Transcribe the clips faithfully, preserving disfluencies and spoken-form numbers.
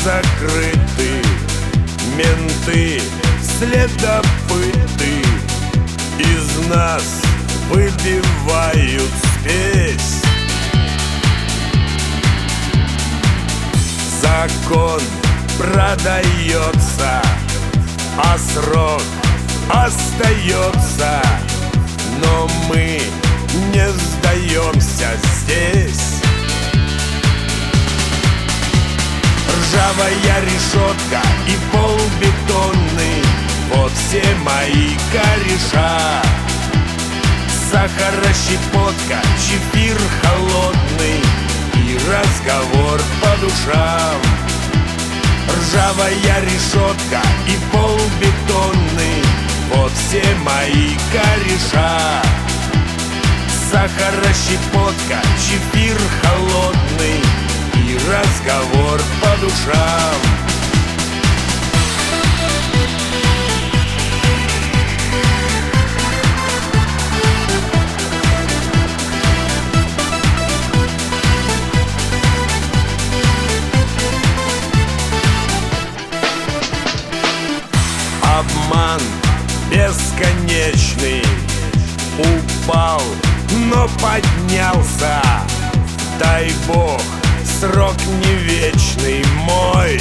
закрыты, менты, следопыты из нас выбивают спесь. Закон продается, а срок остается. Но мы не сдаемся здесь. Ржавая решетка и пол бетонный, вот все мои кореша. Сахарощепотка, чефир холодный и разговор по душам. Ржавая решетка и пол бетонный, вот все мои кореша. Сахарощепотка, чефир холодный и разговор по душам. Обман бесконечный, упал, но поднялся. Дай Бог, срок не вечный мой.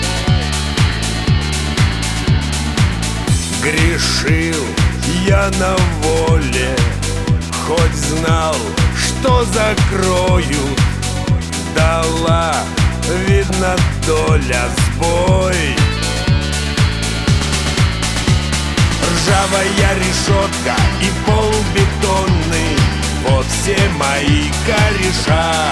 Грешил я на воле, хоть знал, что закроют. Дала, видно, доля сбой. Ржавая решетка и пол бетонный, вот все мои кореша.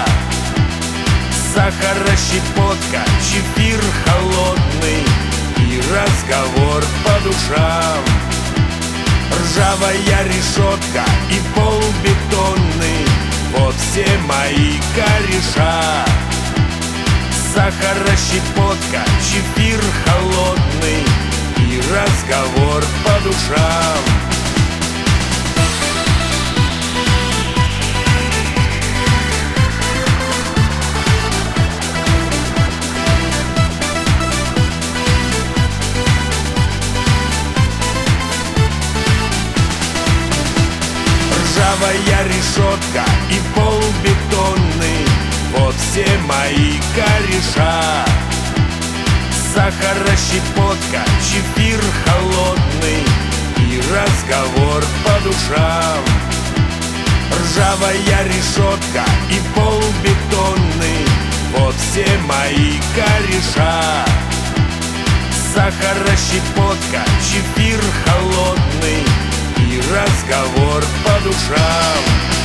Сахарощепотка, чефир холодный и разговор по душам. Ржавая решетка и пол бетонный, вот все мои кореша. Сахарощепотка, чефир холодный и разговор по душам. Ржавая решетка и пол бетонный, вот все мои кореша. Сахарощепотка, чефир холодный и разговор по душам. Ржавая решетка и пол бетонный, вот все мои кореша. Сахарощепотка, чефир холодный и разговор по душам.